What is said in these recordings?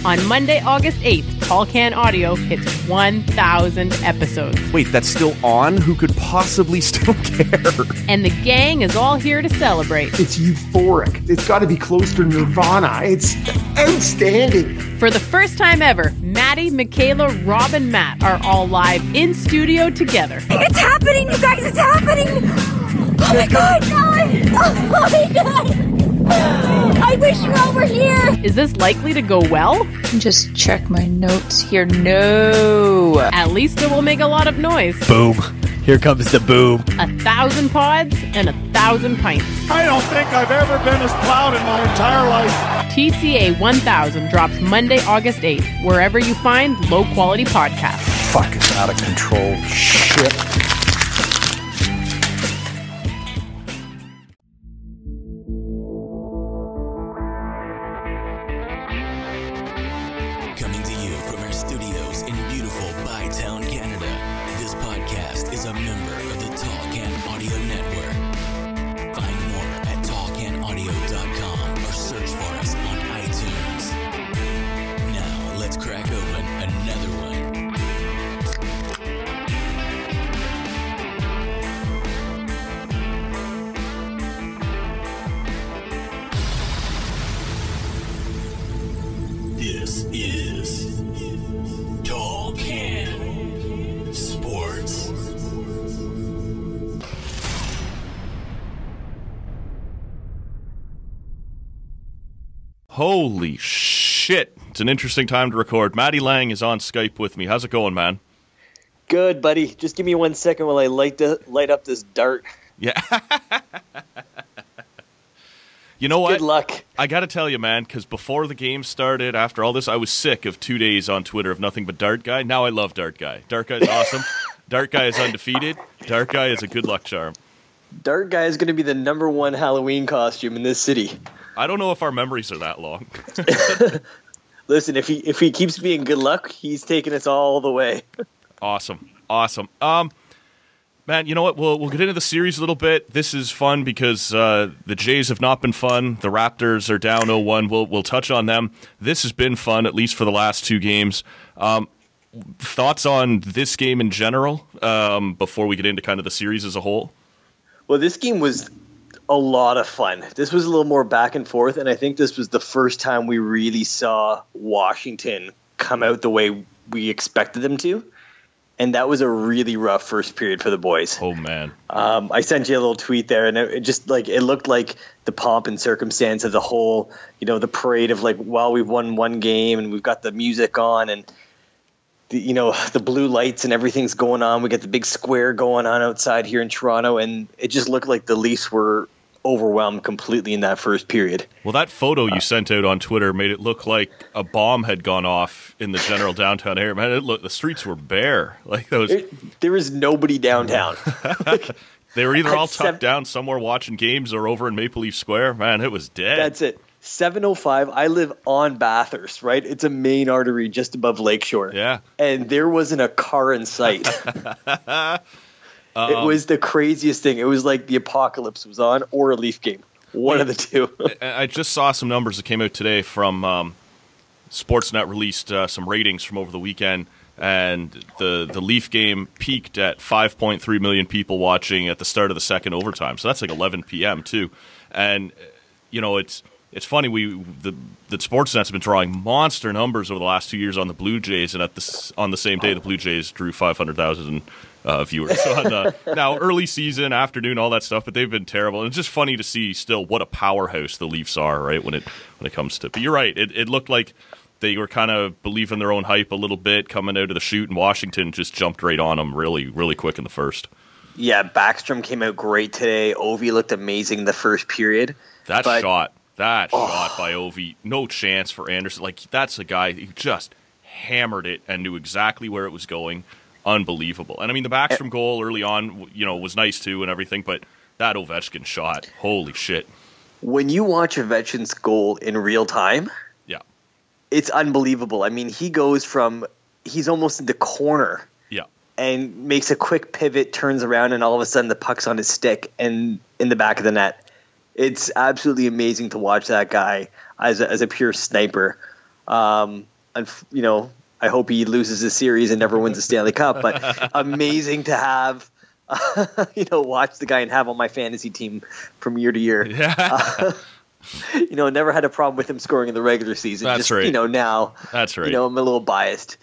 On Monday, August 8th, Tall Can Audio hits 1,000 episodes. Wait, that's still on? Who could possibly still care? And the gang is all here to celebrate. It's euphoric. It's got to be close to Nirvana. It's outstanding. For the first time ever, Maddie, Michaela, Rob, and Matt are all live in studio together. It's happening, you guys! It's happening! Oh my God! Oh my God! I wish you all were here! Is this likely to go well? Just check my notes here. No. At least it will make a lot of noise. Boom. Here comes the boom. 1,000 pods and 1,000 pints. I don't think I've ever been as proud in my entire life. TCA 1000 drops Monday, August 8th, wherever you find low-quality podcasts. Fucking out of control shit. Coming to you from our studios in beautiful Bytown, Canada. This podcast is a member of the Tall Can Audio Network. Find more at tallcanaudio.com or search for us on iTunes. Now, let's crack open another one. This is Tall Can Sports. Holy shit. It's an interesting time to record. Matty Lang is on Skype with me. How's it going, man? Good, buddy. Just give me 1 second while I light up this dart. Yeah. You know what? Good luck. I got to tell you, man, because before the game started, after all this, I was sick of 2 days on Twitter of nothing but Dart Guy. Now I love Dart Guy. Dart Guy is awesome. Dart Guy is undefeated. Dart Guy is a good luck charm. Dart Guy is going to be the #1 Halloween costume in this city. I don't know if our memories are that long. Listen, if he keeps being good luck, he's taking us all the way. Awesome. Man, you know what? We'll get into the series a little bit. This is fun because the Jays have not been fun. The Raptors are down 0-1. We'll touch on them. This has been fun, at least for the last two games. Thoughts on this game in general before we get into kind of the series as a whole? Well, this game was a lot of fun. This was a little more back and forth, and I think this was the first time we really saw Washington come out the way we expected them to. And that was a really rough first period for the boys. Oh, man. I sent you a little tweet there, and it looked like the pomp and circumstance of the whole, the parade of we've won one game and we've got the music on and, the blue lights and everything's going on. We got the big square going on outside here in Toronto, and it just looked like the Leafs were overwhelmed completely in that first period. Well, that photo you sent out on Twitter made it look like a bomb had gone off in the general downtown area. Man, the streets were bare. There was nobody downtown. They were either all tucked down somewhere watching games or over in Maple Leaf Square. Man, it was dead. That's it. 7:05. I live on Bathurst, right? It's a main artery just above Lakeshore. Yeah. And there wasn't a car in sight. It was the craziest thing. It was like the apocalypse was on or a Leaf game. One of the two. I just saw some numbers that came out today from Sportsnet released some ratings from over the weekend, and the Leaf game peaked at 5.3 million people watching at the start of the second overtime. So that's like 11 p.m. too. And, it's funny, the Sportsnet's been drawing monster numbers over the last 2 years on the Blue Jays, and on the same day the Blue Jays drew 500,000 viewers. So now, early season, afternoon, all that stuff, but they've been terrible. And it's just funny to see still what a powerhouse the Leafs are, right, when it comes to. But you're right, it looked like they were kind of believing their own hype a little bit coming out of the chute, and Washington just jumped right on them really, really quick in the first. Yeah, Backstrom came out great today. Ovi looked amazing in the first period. That shot by Ovi, no chance for Anderson. That's a guy who just hammered it and knew exactly where it was going. Unbelievable. And I mean, the Backstrom goal early on, was nice too and everything, but that Ovechkin shot, holy shit. When you watch Ovechkin's goal in real time, yeah, it's unbelievable. I mean, he's almost in the corner. Yeah. And makes a quick pivot, turns around, and all of a sudden the puck's on his stick and in the back of the net. It's absolutely amazing to watch that guy as a pure sniper. I hope he loses the series and never wins the Stanley Cup. But amazing to have, watch the guy and have on my fantasy team from year to year. Yeah. Never had a problem with him scoring in the regular season. That's right. Now. That's right. I'm a little biased.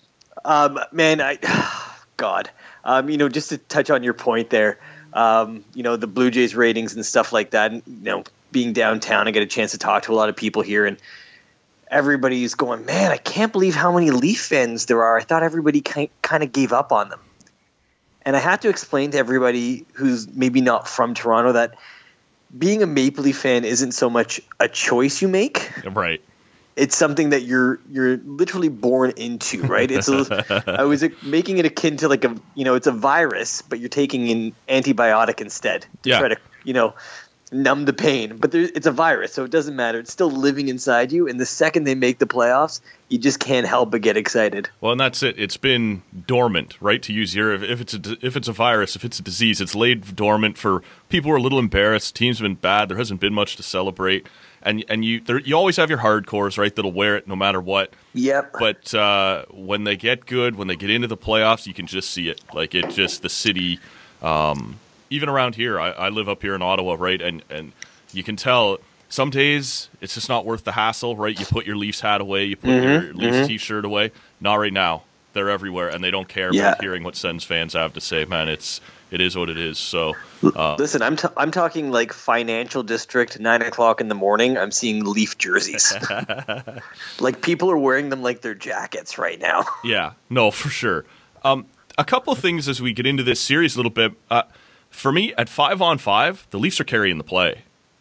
Just to touch on your point there, the Blue Jays ratings and stuff like that, and, being downtown, I get a chance to talk to a lot of people here, and everybody's going, man, I can't believe how many Leaf fans there are. I thought everybody kind of gave up on them. And I have to explain to everybody who's maybe not from Toronto that being a Maple Leaf fan isn't so much a choice you make. Right. It's something that you're literally born into, right? I was making it akin to like it's a virus, but you're taking an antibiotic instead to try to, numb the pain. But it's a virus, so it doesn't matter. It's still living inside you, and the second they make the playoffs, you just can't help but get excited. Well, and that's it. It's been dormant, right? To use if it's a virus, if it's a disease, it's laid dormant for people who are a little embarrassed. Teams have been bad. There hasn't been much to celebrate. And you always have your hardcores, right, that'll wear it no matter what. Yep. But when they get good, when they get into the playoffs, you can just see it. Like, the city, even around here, I live up here in Ottawa, right, and you can tell some days it's just not worth the hassle, right? You put your Leafs hat away, you put your Leafs T-shirt away. Not right now. They're everywhere, and they don't care about hearing what Sens fans have to say. Man, it is what it is. So listen, I'm talking like financial district, 9:00 in the morning. I'm seeing Leaf jerseys. Like, people are wearing them like they're jackets right now. Yeah, no, for sure. A couple of things as we get into this series a little bit. For me, at 5-on-5, the Leafs are carrying the play.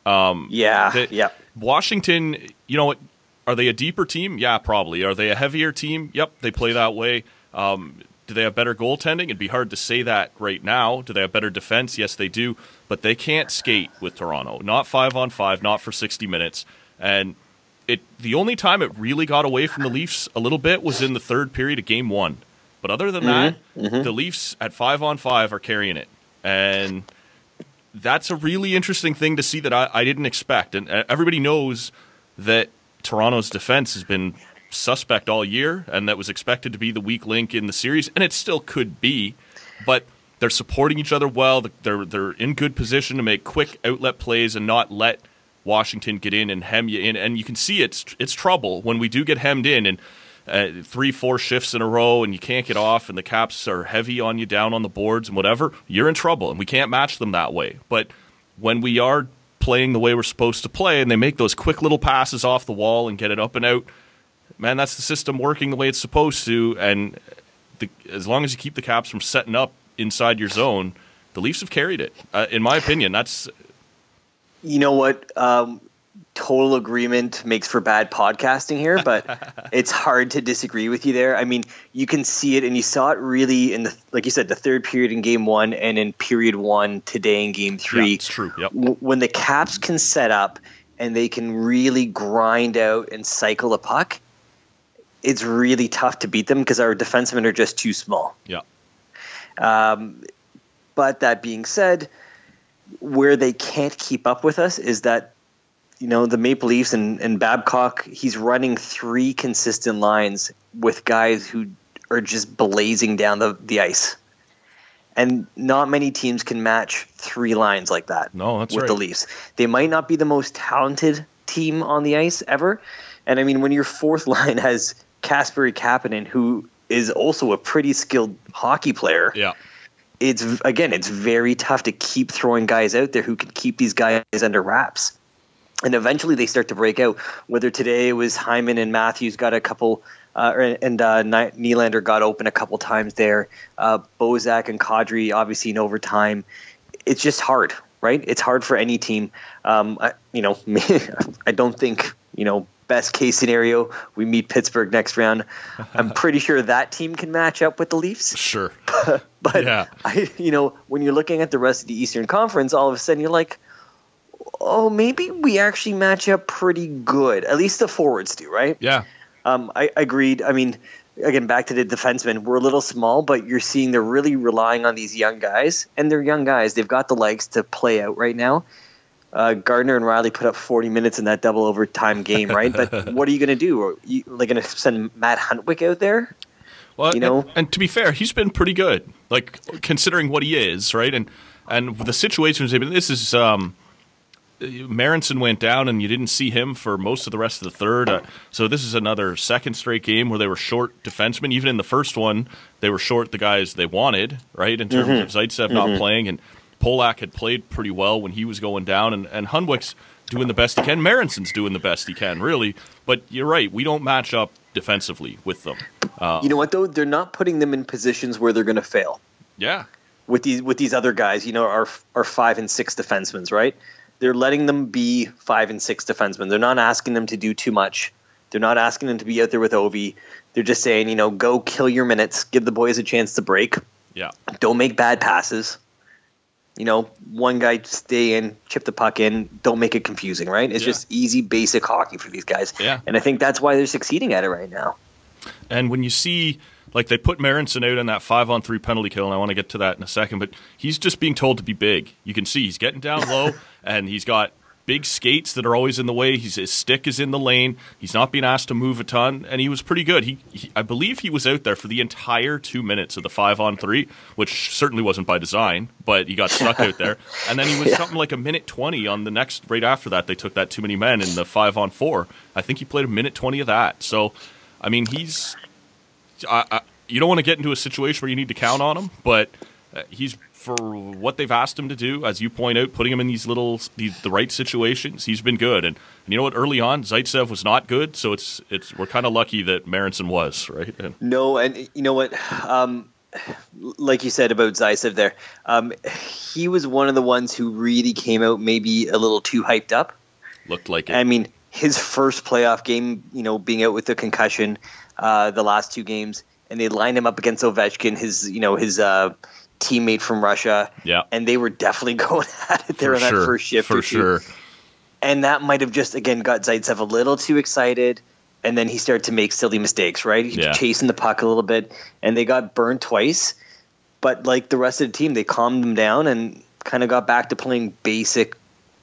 Washington, are they a deeper team? Yeah, probably. Are they a heavier team? Yep, they play that way. Do they have better goaltending? It'd be hard to say that right now. Do they have better defense? Yes, they do. But they can't skate with Toronto. Not 5-on-5, not for 60 minutes. And the only time it really got away from the Leafs a little bit was in the third period of Game 1. But other than that, the Leafs at 5-on-5 are carrying it. And that's a really interesting thing to see that I didn't expect. And everybody knows that Toronto's defense has been suspect all year, and that was expected to be the weak link in the series, and it still could be. But they're supporting each other well. They're in good position to make quick outlet plays and not let Washington get in and hem you in. And you can see it's trouble when we do get hemmed in, and 3-4 shifts in a row, and you can't get off, and the Caps are heavy on you down on the boards and whatever. You're in trouble, and we can't match them that way. But when we are playing the way we're supposed to play, and they make those quick little passes off the wall and get it up and out, man, that's the system working the way it's supposed to. And as long as you keep the Caps from setting up inside your zone, the Leafs have carried it. In my opinion, that's... You know what? Total agreement makes for bad podcasting here, but it's hard to disagree with you there. I mean, you can see it, and you saw it really in like you said, the third period in Game 1 and in period 1 today in Game 3. Yeah, it's true. Yep. When the Caps can set up and they can really grind out and cycle the puck, it's really tough to beat them because our defensemen are just too small. Yeah. But that being said, where they can't keep up with us is that, the Maple Leafs and Babcock, he's running 3 consistent lines with guys who are just blazing down the ice. And not many teams can match 3 lines like that. No, that's with right. the Leafs. They might not be the most talented team on the ice ever. And I mean, when your fourth line has Kasperi Kapanen, who is also a pretty skilled hockey player, it's very tough to keep throwing guys out there who can keep these guys under wraps. And eventually they start to break out. Whether today it was Hyman and Matthews got a couple, and Nylander got open a couple times there. Bozak and Kadri obviously in overtime. It's just hard, right? It's hard for any team. I don't think, best case scenario, we meet Pittsburgh next round. I'm pretty sure that team can match up with the Leafs. Sure. But yeah. When you're looking at the rest of the Eastern Conference, all of a sudden you're like, oh, maybe we actually match up pretty good. At least the forwards do, right? Yeah. I agreed. I mean, again, back to the defensemen, we're a little small, but you're seeing they're really relying on these young guys, and they're young guys. They've got the legs to play out right now. Gardner and Riley put up 40 minutes in that double overtime game, right? But what are you going to do? Are you going to send Matt Huntwick out there? Well, and to be fair, he's been pretty good, like considering what he is, right? And the situations. This is Marinson went down, and you didn't see him for most of the rest of the third. So this is another second straight game where they were short defensemen. Even in the first one, they were short the guys they wanted, right? In terms of Zaitsev not playing, and Polak had played pretty well when he was going down, and Hunwick's doing the best he can. Marinson's doing the best he can, really. But you're right, we don't match up defensively with them. You know what, though? They're not putting them in positions where they're going to fail. Yeah. With these other guys, our 5 and 6 defensemen, right? They're letting them be 5 and 6 defensemen. They're not asking them to do too much. They're not asking them to be out there with Ovi. They're just saying, go kill your minutes, give the boys a chance to break. Yeah. Don't make bad passes. One guy stay in, chip the puck in, don't make it confusing, right? It's just easy, basic hockey for these guys. Yeah. And I think that's why they're succeeding at it right now. And when you see, like, they put Marinson out on that 5-on-3 penalty kill, and I want to get to that in a second, but he's just being told to be big. You can see he's getting down low, and he's got big skates that are always in the way. His stick is in the lane. He's not being asked to move a ton, and he was pretty good. I believe he was out there for the entire 2 minutes of the 5-on-3, which certainly wasn't by design, but he got stuck out there. And then he was something like a minute 20 on the next, right after that, they took that too many men in the 5-on-4. I think he played a minute 20 of that. So, I mean, he's you don't want to get into a situation where you need to count on him, but he's, for what they've asked him to do, as you point out, putting him in the right situations, he's been good. And you know what? Early on, Zaitsev was not good, so we're kind of lucky that Marinson was, right? No, and you know what? Like you said about Zaitsev there, he was one of the ones who really came out maybe a little too hyped up. Looked like it. I mean, his first playoff game, being out with the concussion, the last 2 games, and they lined him up against Ovechkin, his teammate from Russia. Yeah. And they were definitely going at it there on that first shift. For sure. And that might have just, again, got Zaitsev a little too excited, and then he started to make silly mistakes, right? He was chasing the puck a little bit, and they got burned twice. But like the rest of the team, they calmed them down and kind of got back to playing basic,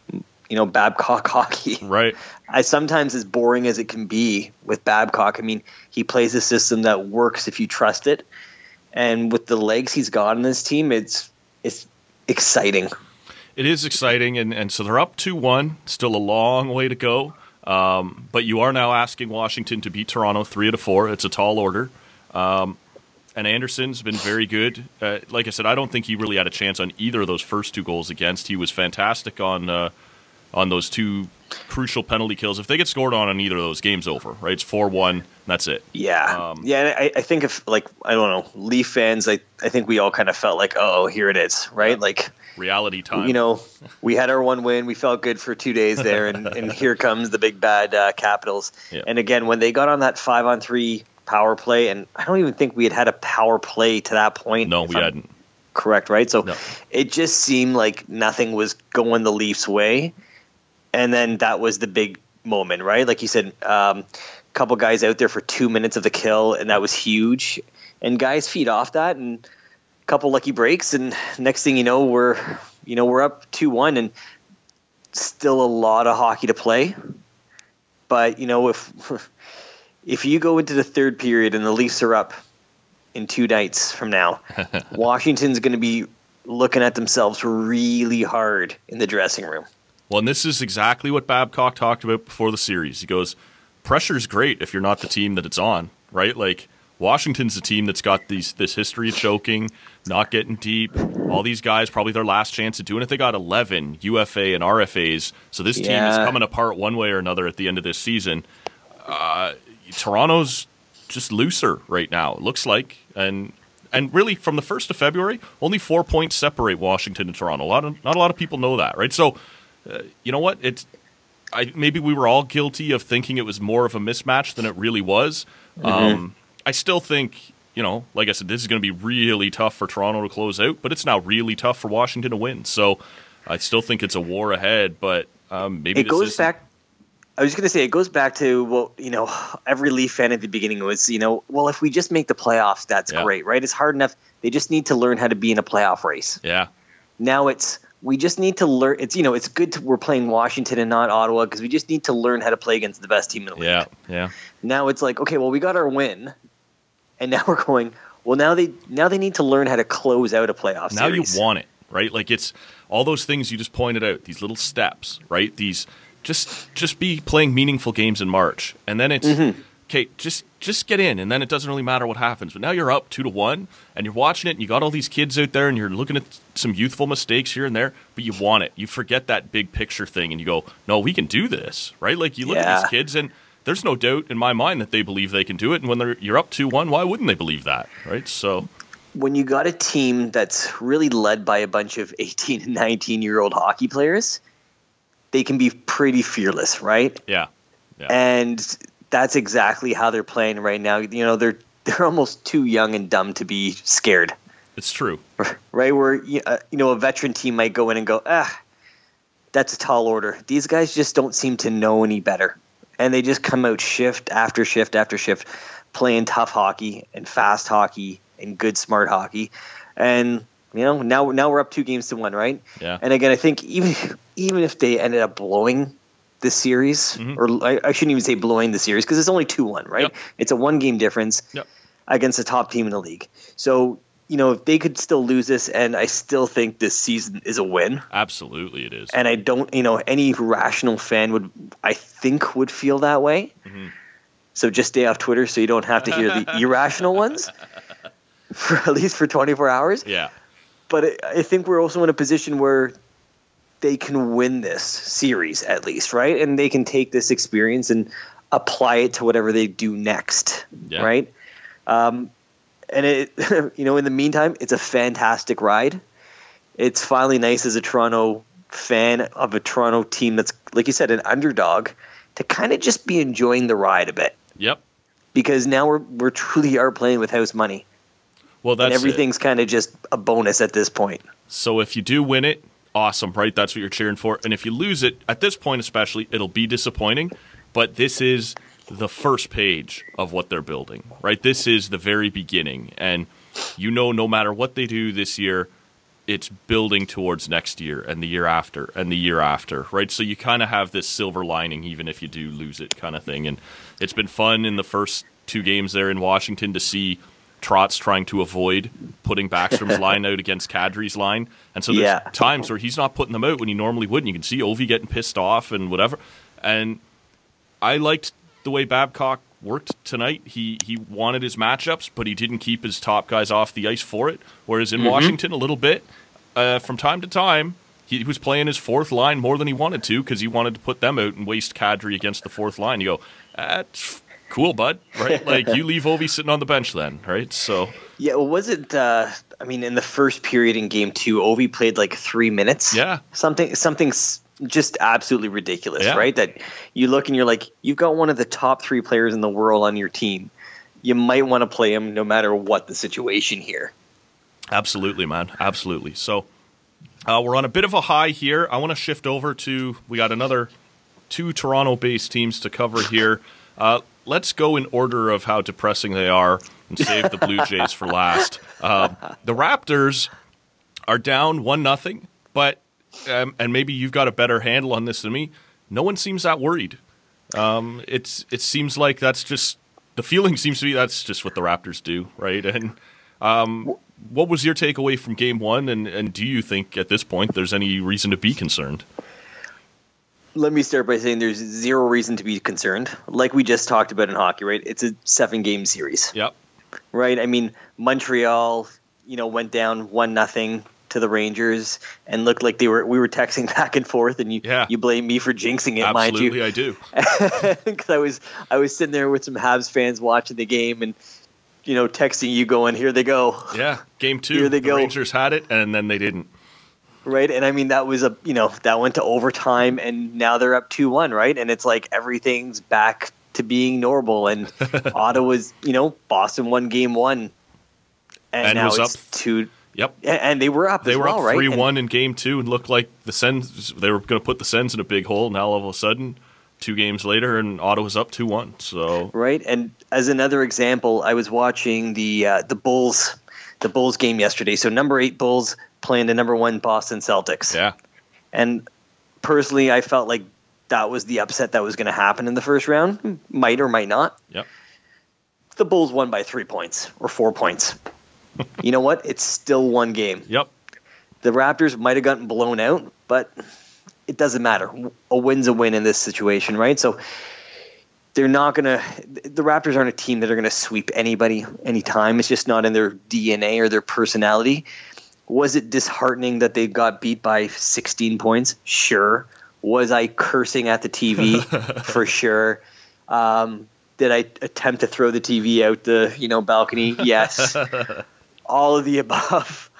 Babcock hockey. Right. Sometimes as boring as it can be with Babcock, I mean, he plays a system that works if you trust it. And with the legs he's got in this team, it's exciting. It is exciting, and so they're up 2-1. Still a long way to go. But you are now asking Washington to beat Toronto 3-4. It's a tall order. And Anderson's been very good. Like I said, I don't think he really had a chance on either of those first 2 goals against. He was fantastic on those 2 crucial penalty kills. If they get scored on either of those, game's over, right? It's 4-1, that's it. Yeah. I think if, I don't know, Leaf fans, I think we all kind of felt like, oh, here it is, right? Yeah. Like reality time. We had our 1 win. We felt good for 2 days there, and here comes the big bad Capitals. Yeah. And again, when they got on that 5-on-3 power play, and I don't even think we had a power play to that point. No, we hadn't. Correct, right? So It just seemed like nothing was going the Leafs' way. And then that was the big moment, right? Like you said, a couple guys out there for 2 minutes of the kill, and that was huge. And guys feed off that, and a couple lucky breaks, and next thing you know, we're up 2-1, and still a lot of hockey to play. But if you go into the third period and the Leafs are up in 2 nights from now, Washington's going to be looking at themselves really hard in the dressing room. Well, and this is exactly what Babcock talked about before the series. He goes, pressure's great if you're not the team that it's on, right? Like, Washington's the team that's got this history of choking, not getting deep. All these guys, probably their last chance of doing it. They got 11 UFA and RFAs, so this team is coming apart one way or another at the end of this season. Toronto's just looser right now, it looks like. And really, from the 1st of February, only 4 points separate Washington and Toronto. Not a lot of people know that, right? So, you know what? Maybe we were all guilty of thinking it was more of a mismatch than it really was. I still think, like I said, this is going to be really tough for Toronto to close out, but it's now really tough for Washington to win. So I still think it's a war ahead, but maybe it goes back. I was going to say, it goes back to, every Leaf fan at the beginning was, if we just make the playoffs, that's great, right? It's hard enough. They just need to learn how to be in a playoff race. Yeah. Now it's, we just need to learn. It's it's good we're playing Washington and not Ottawa because we just need to learn how to play against the best team in the league. Yeah. Now it's like, okay, well, we got our win, and now we're going. Well, now they need to learn how to close out a playoff now series. You want it, right? Like it's all those things you just pointed out. These little steps, right? These just be playing meaningful games in March, and then it's okay. Just get in, and then it doesn't really matter what happens. But now you're up 2-1, and you're watching it, and you got all these kids out there, and you're looking at some youthful mistakes here and there, but you want it. You forget that big picture thing, and you go, no, we can do this, right? Like you look at these kids, and there's no doubt in my mind that they believe they can do it. And when you're up 2-1, why wouldn't they believe that, right? So when you got a team that's really led by a bunch of 18 and 19-year-old hockey players, they can be pretty fearless, right? Yeah. And that's exactly how they're playing right now. They're almost too young and dumb to be scared. It's true. Right? Where a veteran team might go in and go, that's a tall order. These guys just don't seem to know any better. And they just come out shift after shift after shift, playing tough hockey and fast hockey and good smart hockey. And now we're up 2-1, right? Yeah. And again, I think even if they ended up blowing the series, or I shouldn't even say blowing the series because it's only 2-1, right? Yep. It's a 1-game difference against a top team in the league. So if they could still lose this, and I still think this season is a win. Absolutely, it is. And I don't, any rational fan would feel that way. Mm-hmm. So just stay off Twitter so you don't have to hear the irrational ones, at least for 24 hours. Yeah. But I think we're also in a position where they can win this series at least, right? And they can take this experience and apply it to whatever they do next, right? And it, in the meantime, it's a fantastic ride. It's finally nice as a Toronto fan of a Toronto team that's, like you said, an underdog, to kind of just be enjoying the ride a bit. Yep. Because now we're truly are playing with house money. Well, that's and everything's kind of just a bonus at this point. So if you do win it, awesome, right? That's what you're cheering for. And if you lose it, at this point especially, it'll be disappointing. But this is the first page of what they're building, right? This is the very beginning. And no matter what they do this year, it's building towards next year and the year after and the year after, right? So you kind of have this silver lining even if you do lose it kind of thing. And it's been fun in the first 2 games there in Washington to see Trotz trying to avoid putting Backstrom's line out against Kadri's line. And so there's times where he's not putting them out when he normally would. And you can see Ovi getting pissed off and whatever. And I liked the way Babcock worked tonight. He wanted his matchups, but he didn't keep his top guys off the ice for it. Whereas in Washington, a little bit, from time to time, he was playing his fourth line more than he wanted to because he wanted to put them out and waste Kadri against the fourth line. You go, that's cool, bud, right? Like, you leave Ovi sitting on the bench then, right? So yeah, well, was it? In the first period in Game 2, Ovi played like 3 minutes. Yeah, something's just absolutely ridiculous, right? That you look and you're like, you've got one of the top 3 players in the world on your team. You might want to play him no matter what the situation here. Absolutely, man. Absolutely. So we're on a bit of a high here. I want to shift over to, we got another 2 Toronto-based teams to cover here. Let's go in order of how depressing they are and save the Blue Jays for last. The Raptors are down 1-0, but and maybe you've got a better handle on this than me. No one seems that worried. It seems like that's just the feeling seems to be that's just what the Raptors do, right? And what was your takeaway from Game 1? And do you think at this point there's any reason to be concerned? Let me start by saying there's zero reason to be concerned. Like we just talked about in hockey, right? It's a 7-game series. Yep. Right? I mean, Montreal, went down 1-0 to the Rangers and looked like we were texting back and forth, and you blame me for jinxing it, Absolutely, mind you. I do. Because I was sitting there with some Habs fans watching the game and texting you going, here they go. Yeah, Game 2, here they go. Rangers had it and then they didn't. Right, and I mean that was that went to overtime, and now they're up 2-1, right? And it's like everything's back to being normal. And Ottawa's, Boston won Game 1, and now it's up 2. Yep, and they were up. They were up 3-1 right? in Game 2, and looked like the Sens. They were going to put the Sens in a big hole. Now all of a sudden, 2 games later, and Ottawa's up 2-1. So right, and as another example, I was watching the Bulls the Bulls game yesterday. So number 8 Bulls playing the number 1 Boston Celtics. Yeah. And personally, I felt like that was the upset that was going to happen in the first round. Might or might not. Yep. The Bulls won by 3 points or 4 points. You know what? It's still one game. Yep. The Raptors might have gotten blown out, but it doesn't matter. A win's a win in this situation, right? So they're not going to – the Raptors aren't a team that are going to sweep anybody anytime. It's just not in their DNA or their personality. Was it disheartening that they got beat by 16 points? Sure. Was I cursing at the TV? For sure. Did I attempt to throw the TV out the balcony? Yes. All of the above.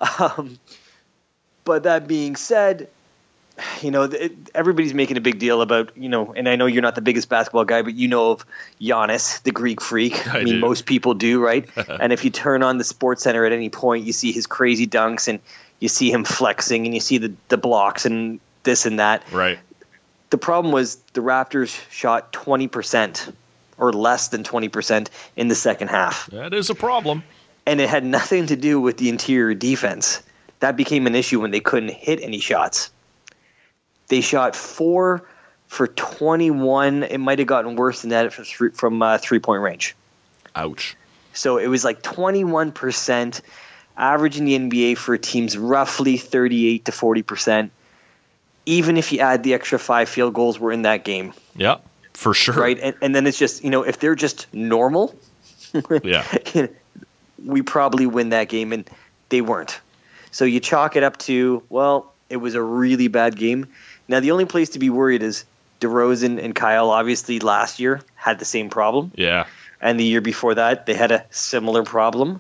But that being said, everybody's making a big deal about, and I know you're not the biggest basketball guy, but you know of Giannis, the Greek freak. I mean, most people do, right? And if you turn on the Sports Center at any point, you see his crazy dunks and you see him flexing and you see the blocks and this and that. Right. The problem was the Raptors shot 20% or less than 20% in the second half. That is a problem. And it had nothing to do with the interior defense. That became an issue when they couldn't hit any shots. They shot 4 for 21. It might have gotten worse than that from 3-point range. Ouch. So it was like 21%, average in the NBA for teams roughly 38 to 40%. Even if you add the extra 5 field goals were in that game. Yeah, for sure. Right? And then it's just, if they're just normal, yeah, we probably win that game, and they weren't. So you chalk it up to, well, it was a really bad game. Now, the only place to be worried is DeRozan and Kyle, obviously, last year had the same problem. Yeah. And the year before that, they had a similar problem.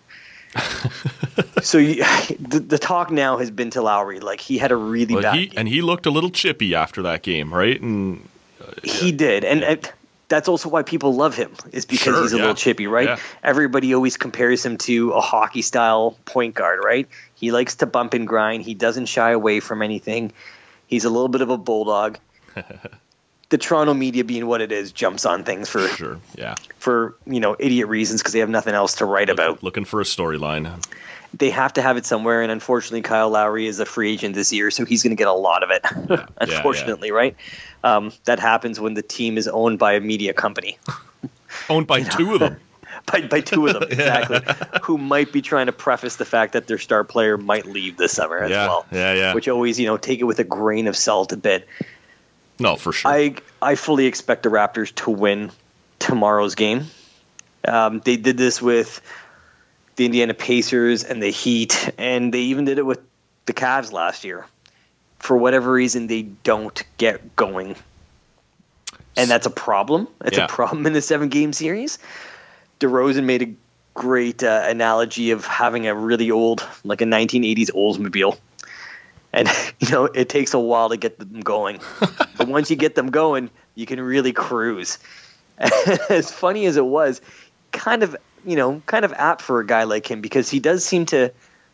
So the talk now has been to Lowry. Like, he had a really bad game. And he looked a little chippy after that game, right? And he did. And that's also why people love him, is because he's a little chippy, right? Yeah. Everybody always compares him to a hockey-style point guard, right? He likes to bump and grind. He doesn't shy away from anything. He's a little bit of a bulldog. The Toronto media, being what it is, jumps on things for sure, yeah, for idiot reasons because they have nothing else to write about. Looking for a storyline. They have to have it somewhere, and unfortunately, Kyle Lowry is a free agent this year, so he's going to get a lot of it. Yeah. Unfortunately, right? That happens when the team is owned by a media company. Owned by 2 of them. By 2 of them, exactly. Who might be trying to preface the fact that their star player might leave this summer as well. Yeah. Which always, take it with a grain of salt a bit. No, for sure. I fully expect the Raptors to win tomorrow's game. They did this with the Indiana Pacers and the Heat, and they even did it with the Cavs last year. For whatever reason, they don't get going. And that's a problem. It's a problem in the 7-game series. DeRozan made a great analogy of having a really old, like a 1980s Oldsmobile. And, it takes a while to get them going. But once you get them going, you can really cruise. As funny as it was, kind of apt for a guy like him because he does seem to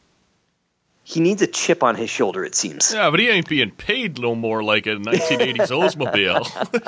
– he needs a chip on his shoulder, it seems. Yeah, but he ain't being paid no more like a 1980s Oldsmobile.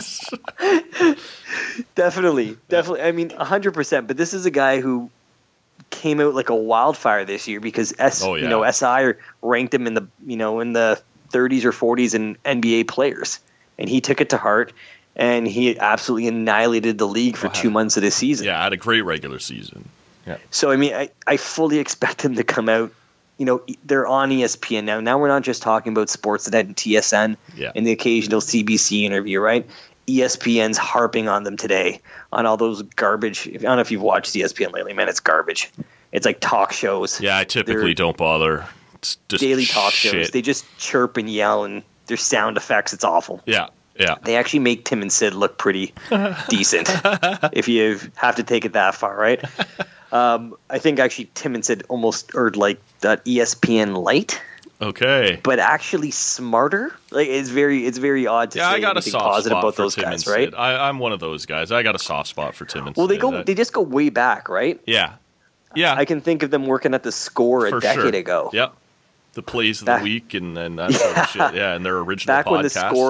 Definitely. I mean, 100%. But this is a guy who came out like a wildfire this year because SI ranked him in the in the 30s or 40s in NBA players, and he took it to heart, and he absolutely annihilated the league for 2 months of this season. Yeah, had a great regular season. Yeah. So I mean, I fully expect him to come out. They're on ESPN now. Now we're not just talking about Sportsnet and TSN and the occasional CBC interview, right? ESPN's harping on them today on all those garbage. I don't know if you've watched ESPN lately, man. It's garbage. It's like talk shows. Yeah, I typically don't bother. It's just daily talk shit. shows. They just chirp and yell, and there's sound effects. It's awful. Yeah. They actually make Tim and Sid look pretty decent if you have to take it that far, right? I think actually Tim and Sid almost are like that ESPN Lite. Okay. But actually smarter. Like it's very odd to say I got a soft positive spot about for those Tim guys, and right? Sid. I'm one of those guys. I got a soft spot for Tim and Well, Sid. they just go way back, right? Yeah. I can think of them working at the Score a decade ago. Yep. The plays of the week and that sort of shit. Yeah, and their original back podcast. When the Score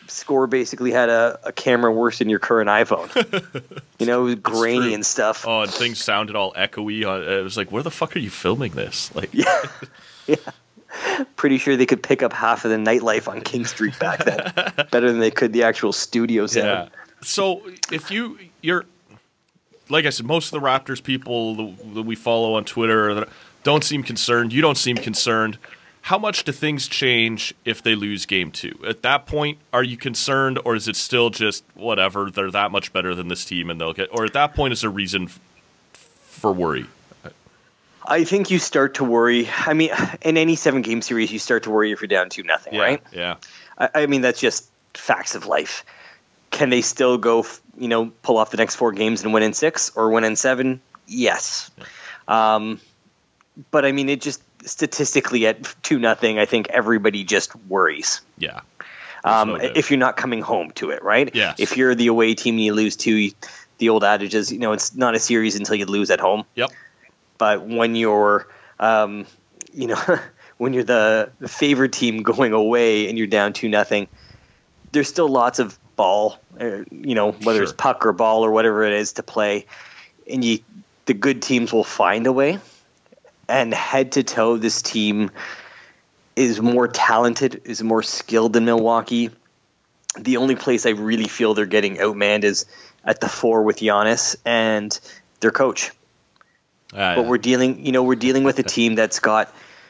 score basically had a camera worse than your current iPhone. It was grainy and stuff. Oh, and things sounded all echoey. It was like, where the fuck are you filming this? Like, yeah. Pretty sure they could pick up half of the nightlife on King Street back then, better than they could the actual studio sound. Yeah. So if you're like I said, most of the Raptors people that we follow on Twitter don't seem concerned. You don't seem concerned. How much do things change if they lose Game 2? At that point, are you concerned, or is it still just whatever? They're that much better than this team, and they'll get. Or at that point, is there reason for worry? I think you start to worry. I mean, in any 7-game series, you start to worry if you're down 2-0, right? Yeah. I mean, that's just facts of life. Can they still go, pull off the next 4 games and win in 6 or win in 7? Yes. But I mean, it just statistically at 2-0, I think everybody just worries. Yeah. If you're not coming home to it, right? Yes. If you're the away team and you lose 2, the old adage is, it's not a series until you lose at home. Yep. But when you're, when you're the favored team going away and you're down 2-0, there's still lots of ball, whether it's puck or ball or whatever it is to play, and the good teams will find a way. And head to toe, this team is more talented, is more skilled than Milwaukee. The only place I really feel they're getting outmanned is at the 4 with Giannis and their coach. But we're dealing with a team that's got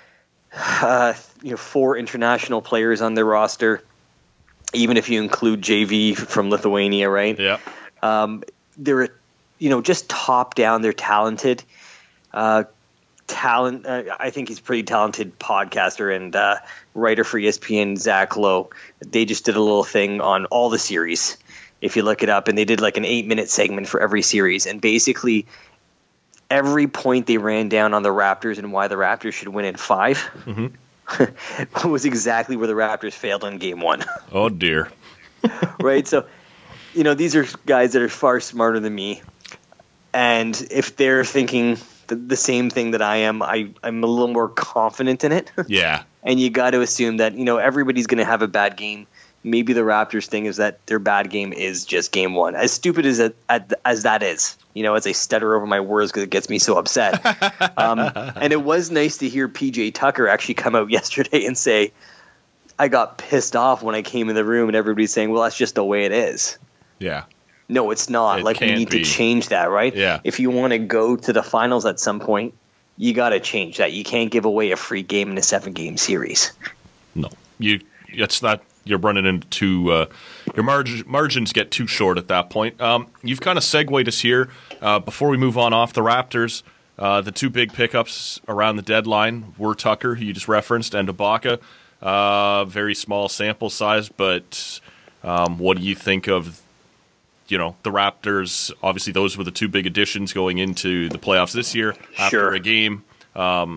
4 international players on their roster, even if you include JV from Lithuania, right? Yeah. They're just top down. They're talented. I think he's a pretty talented podcaster and writer for ESPN, Zach Lowe. They just did a little thing on all the series, if you look it up, and they did like an 8-minute segment for every series, and basically every point they ran down on the Raptors and why the Raptors should win in 5 was exactly where the Raptors failed in Game 1. Oh, dear. Right? So, these are guys that are far smarter than me. And if they're thinking the same thing that I am, I'm a little more confident in it. Yeah. And you got to assume that, everybody's going to have a bad game. Maybe the Raptors thing is that their bad game is just Game 1. As stupid as that is, as I stutter over my words because it gets me so upset. And it was nice to hear PJ Tucker actually come out yesterday and say, I got pissed off when I came in the room and everybody's saying, well, that's just the way it is. Yeah. No, it's not. We need to change that, right? Yeah. If you want to go to the finals at some point, you got to change that. You can't give away a free game in a 7-game series. No. It's not. You're running into your margins get too short at that point. You've kind of segued us here. Before we move on off the Raptors, the 2 big pickups around the deadline were Tucker, who you just referenced, and Ibaka. Very small sample size, but what do you think of the Raptors? Obviously, those were the 2 big additions going into the playoffs this year after a game. Were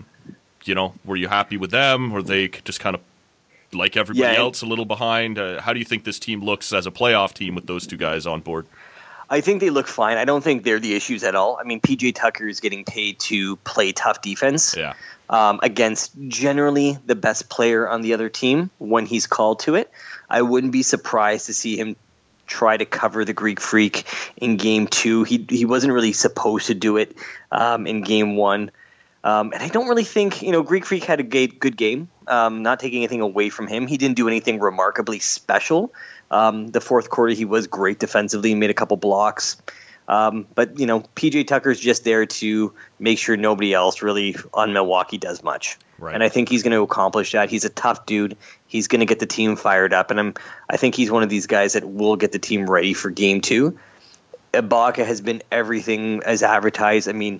you happy with them? Or they just kind of like everybody else, a little behind? How do you think this team looks as a playoff team with those 2 guys on board? I think they look fine. I don't think they're the issues at all. I mean, PJ Tucker is getting paid to play tough defense against generally the best player on the other team when he's called to it. I wouldn't be surprised to see him try to cover the Greek Freak in Game 2. He wasn't really supposed to do it in Game 1. And I don't really think, Greek Freak had a good game, not taking anything away from him. He didn't do anything remarkably special. The 4th quarter, he was great defensively, made a couple blocks. But, PJ Tucker's just there to make sure nobody else really on Milwaukee does much. Right. And I think he's going to accomplish that. He's a tough dude. He's going to get the team fired up. And I think he's one of these guys that will get the team ready for Game 2. Ibaka has been everything as advertised. I mean,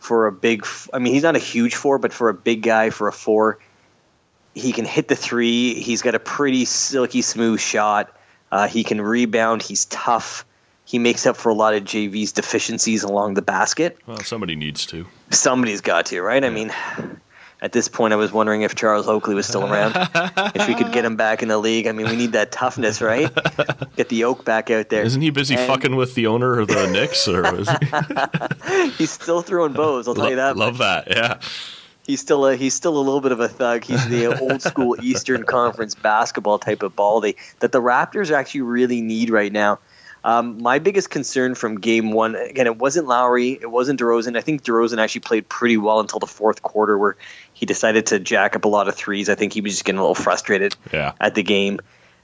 he's not a huge 4, but for a big guy, for a 4, he can hit the 3. He's got a pretty silky smooth shot. He can rebound. He's tough. He makes up for a lot of JV's deficiencies along the basket. Well, somebody needs to. Somebody's got to, right? Yeah. I mean, at this point, I was wondering if Charles Oakley was still around, if we could get him back in the league. I mean, we need that toughness, right? Get the Oak back out there. Isn't he busy fucking with the owner of the Knicks? Or is he? He's still throwing bows, I'll tell you that. Love that, yeah. He's still a little bit of a thug. He's the old school Eastern Conference basketball type of ball that the Raptors actually really need right now. My biggest concern from game one, again, it wasn't Lowry, it wasn't DeRozan. I think DeRozan actually played pretty well until the fourth quarter where he decided to jack up a lot of threes. I think he was just getting a little frustrated at the game.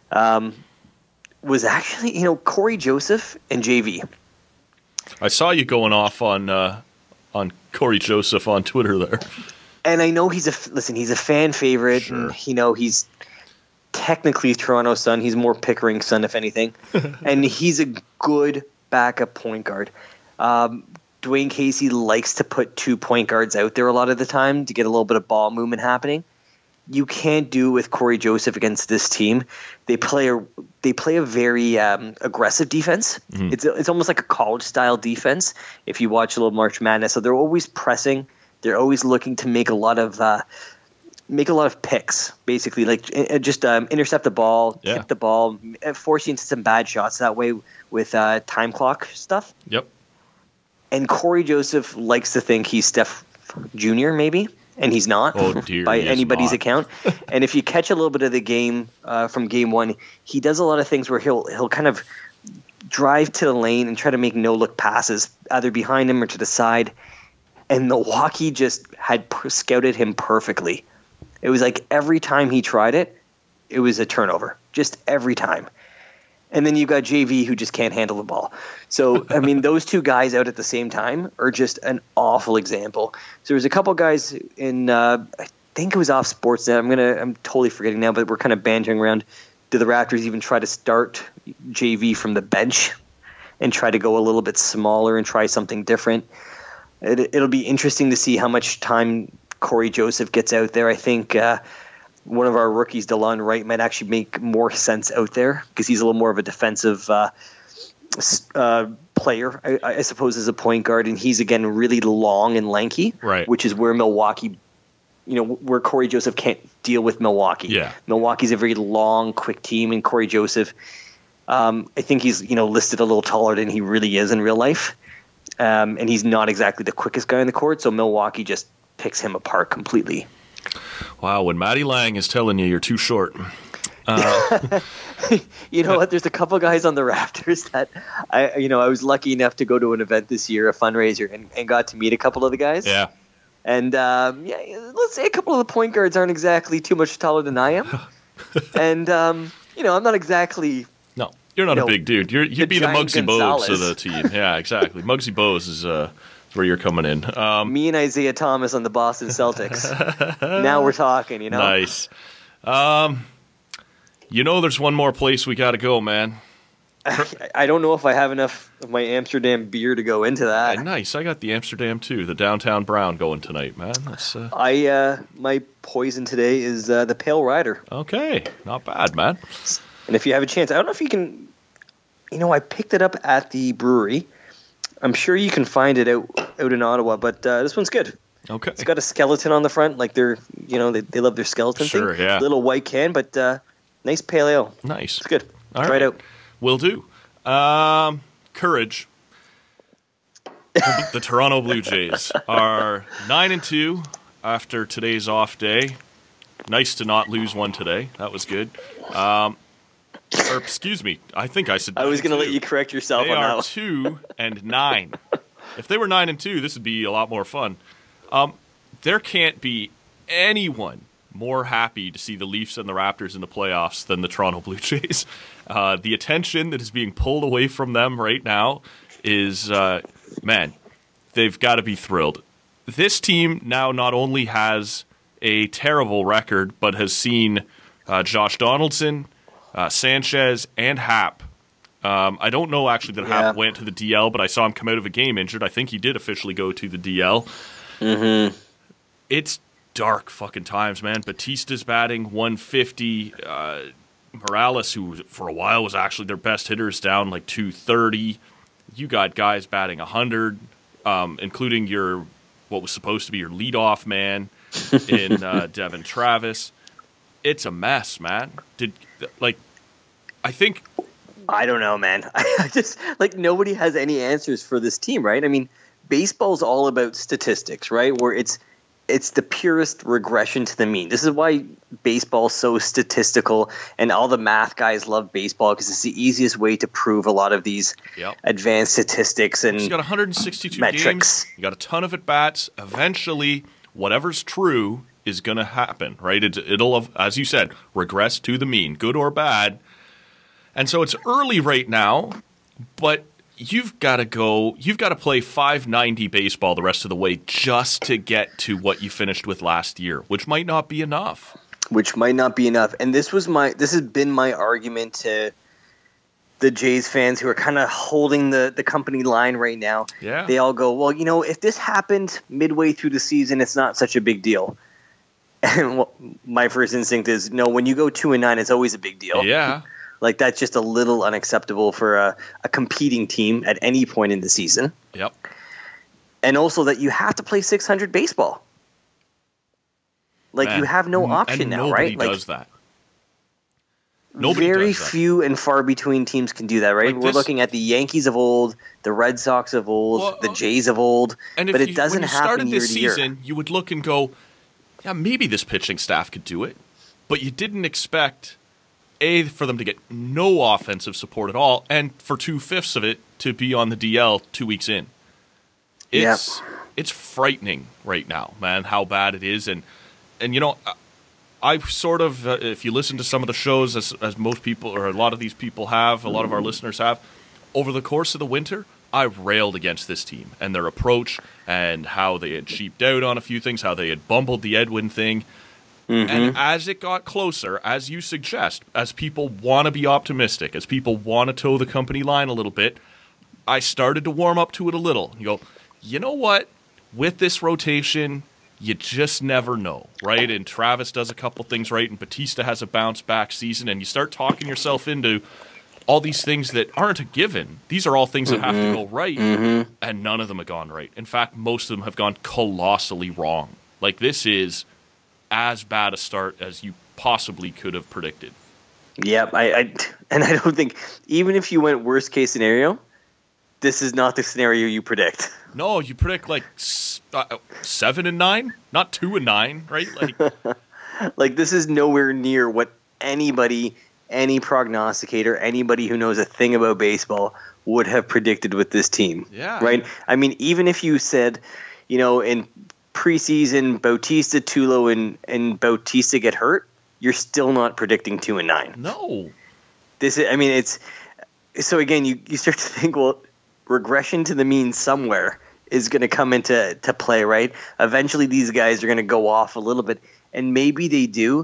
Was actually, Corey Joseph and JV. I saw you going off on Corey Joseph on Twitter there. And I know he's a fan favorite. Sure. And, he's technically Toronto's son. He's more Pickering's son, if anything. And he's a good backup point guard. Dwayne Casey likes to put 2 point guards out there a lot of the time to get a little bit of ball movement happening. You can't do with Corey Joseph against this team. They play a very aggressive defense. Mm-hmm. It's almost like a college style defense. If you watch a little March Madness, so they're always pressing. They're always looking to make a lot of picks, basically, like just intercept the ball, tip the ball, force you into some bad shots. That way, with time clock stuff. Yep. And Corey Joseph likes to think he's Steph Jr. maybe. And he's not, by anybody's account. And if you catch a little bit of the game from game one, he does a lot of things where he'll kind of drive to the lane and try to make no-look passes, either behind him or to the side. And Milwaukee just had scouted him perfectly. It was like every time he tried it, it was a turnover, just every time. And then you've got JV who just can't handle the ball. So, I mean, those two guys out at the same time are just an awful example. So there's a couple guys in, I think it was off Sportsnet. I'm totally forgetting now, but we're kind of bantering around. Do the Raptors even try to start JV from the bench and try to go a little bit smaller and try something different? It'll be interesting to see how much time Corey Joseph gets out there. I think one of our rookies, DeLon Wright, might actually make more sense out there because he's a little more of a defensive player, I suppose, as a point guard. And he's, again, really long and lanky, right, which is where Milwaukee, where Corey Joseph can't deal with Milwaukee. Yeah. Milwaukee's a very long, quick team, and Corey Joseph, I think he's, listed a little taller than he really is in real life. And he's not exactly the quickest guy on the court, so Milwaukee just picks him apart completely. Wow, when Matty Lang is telling you're too short. You know what? There's a couple guys on the Raptors that I was lucky enough to go to an event this year, a fundraiser, and got to meet a couple of the guys. Yeah. And let's say a couple of the point guards aren't exactly too much taller than I am. And I'm not exactly. No, you're not a big dude. You'd be the Muggsy Bogues of the team. Yeah, exactly. Muggsy Bogues is where you're coming in. Me and Isaiah Thomas on the Boston Celtics. Now we're talking, Nice. There's one more place we got to go, man. I don't know if I have enough of my Amsterdam beer to go into that. Nice. I got the Amsterdam, too. The Downtown Brown going tonight, man. That's, my poison today is the Pale Rider. Okay. Not bad, man. And if you have a chance, I don't know if you can... I picked it up at the brewery. I'm sure you can find it out in Ottawa, but this one's good. Okay. It's got a skeleton on the front, like they're, they love their skeleton thing. Sure, yeah. Little white can, but nice pale ale. Nice. It's good. All Try it out. Will do. Courage. The Toronto Blue Jays are 9-2 after today's off day. Nice to not lose one today. That was good. Or excuse me, I think I said. I was going to let you correct yourself on that. They are 2-9. If they were 9-2, this would be a lot more fun. There can't be anyone more happy to see the Leafs and the Raptors in the playoffs than the Toronto Blue Jays. The attention that is being pulled away from them right now is, they've got to be thrilled. This team now not only has a terrible record, but has seen Josh Donaldson, Sanchez, and Happ. I don't know actually that Happ went to the DL, but I saw him come out of a game injured. I think he did officially go to the DL. Mm-hmm. It's dark fucking times, man. Batista's batting 150. Morales, who for a while was actually their best hitter, is down like 230. You got guys batting 100, including what was supposed to be your leadoff man in Devin Travis. It's a mess, man. I don't know, man. I just nobody has any answers for this team, right? I mean, baseball's all about statistics, right? Where it's it's the purest regression to the mean. This is why baseball is so statistical, and all the math guys love baseball because it's the easiest way to prove a lot of these advanced statistics and you got 162 metrics. games. You got a ton of at-bats. Eventually, whatever's true is going to happen, right? It'll, as you said, regress to the mean, good or bad. And so it's early right now, but you've got to play 590 baseball the rest of the way just to get to what you finished with last year, which might not be enough. And this has been my argument to the Jays fans who are kind of holding the company line right now. Yeah. They all go, well, if this happened midway through the season, it's not such a big deal. And my first instinct is, no, when you go 2-9, it's always a big deal. Yeah. Like, that's just a little unacceptable for a competing team at any point in the season. Yep. And also that you have to play 600 baseball. Like, you have no option now, right? Nobody does that. Nobody very does that. few and far between teams can do that, right? We're looking at the Yankees of old, the Red Sox of old, the Jays of old, but it doesn't happen year to year. When you started this season, you would look and go, yeah, maybe this pitching staff could do it. But you didn't expect for them to get no offensive support at all, and for 2/5 of it to be on the DL 2 weeks in. It's frightening right now, man, how bad it is. And I sort of, if you listen to some of the shows, as most people, or a lot of these people have, a lot of our listeners have, over the course of the winter, I railed against this team and their approach and how they had cheaped out on a few things, how they had bumbled the Edwin thing. Mm-hmm. And as it got closer, as you suggest, as people want to be optimistic, as people want to toe the company line a little bit, I started to warm up to it a little. You go, you know what? With this rotation, you just never know, right? And Travis does a couple things right, and Batista has a bounce-back season, and you start talking yourself into all these things that aren't a given. These are all things that have to go right, and none of them have gone right. In fact, most of them have gone colossally wrong. Like, this is as bad a start as you possibly could have predicted. Yep, I don't think, even if you went worst case scenario, this is not the scenario you predict. No, you predict like 7-9, not 2-9, right? Like, like, this is nowhere near what anybody, any prognosticator, anybody who knows a thing about baseball would have predicted with this team. Yeah. Right? I mean, even if you said, in preseason, Bautista, Tulo, and Bautista get hurt, you're still not predicting 2-9. No. It's so again, you start to think, well, regression to the mean somewhere is going to come into play, right? Eventually, these guys are going to go off a little bit, and maybe they do.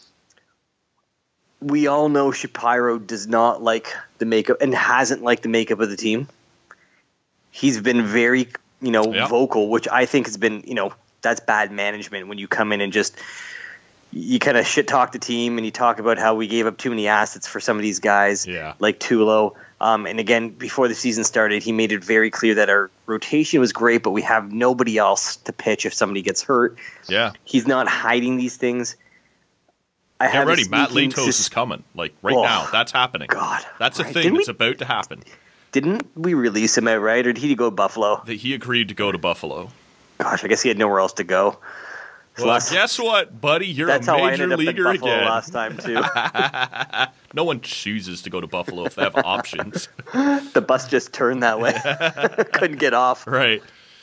We all know Shapiro does not like the makeup and hasn't liked the makeup of the team. He's been very vocal, which I think has been, that's bad management when you come in and just, you kind of shit talk the team and you talk about how we gave up too many assets for some of these guys, like Tulo. And again, before the season started, he made it very clear that our rotation was great, but we have nobody else to pitch if somebody gets hurt. Yeah. He's not hiding these things. Get ready. Matt Latos is coming. Like, now. That's happening. God. That's a thing that's about to happen. Didn't we release him outright, or did he go to Buffalo? He agreed to go to Buffalo. Gosh, I guess he had nowhere else to go. Well, guess what, buddy? You're a major leaguer again. Last time too. No one chooses to go to Buffalo if they have options. The bus just turned that way. Couldn't get off. Right.